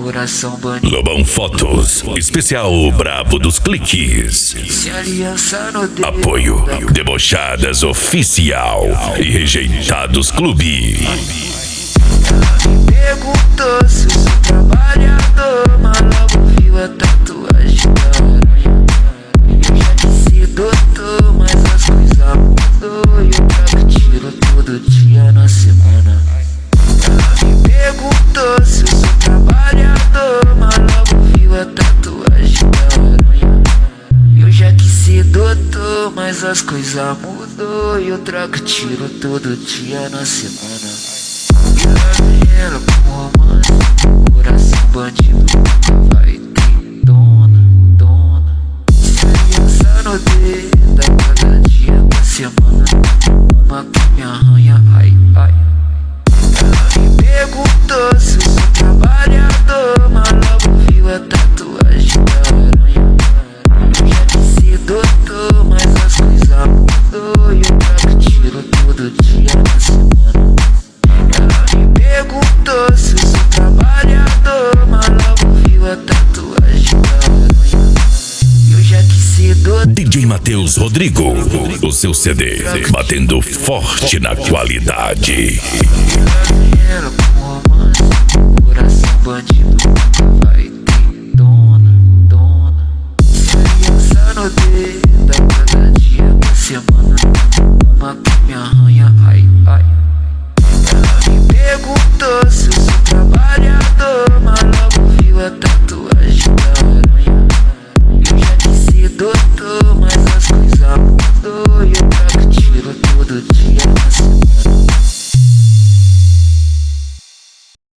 coração bandido. Lobão Fotos, especial brabo dos cliques. Se aliança no dedo. Apoio Debochadas Oficial e Rejeitados Clube. Ela me perguntou se eu sou trabalhador, mas logo viu a tatuagem da aranha. Eu já disse doutor, mas as coisas mudou e eu trago tiro todo dia na semana. Ela me perguntou se eu sou trabalhador, mas logo viu a tatuagem da aranha. Eu já quis ser doutor, mas as coisas mudou e eu trago tiro todo dia na semana. E lá vem ela com romance, coração bandido nunca vai ter dona, dona. Se aliança no dedo, a cada dia da semana, uma que me arranha, ai, ai. Ela me perguntou se eu sou trabalhador, mas logo viu a tatuagem da aranha. Eu já disse doutor, mas as coisas mudou e eu trago tiro todo dia na semana. Ela me perguntou se eu sou trabalhador, mas logo viu a tatuagem da aranha. Eu já quis ser doutor. DJ Matheus Rodrigo, o seu CD batendo forte na qualidade. Ela com romance, coração bandido nunca vai ter dona, dona. Se aliança no dedo, a cada dia da semana, uma que me arranha, ai, ai. Ela me perguntou se eu sou trabalhador,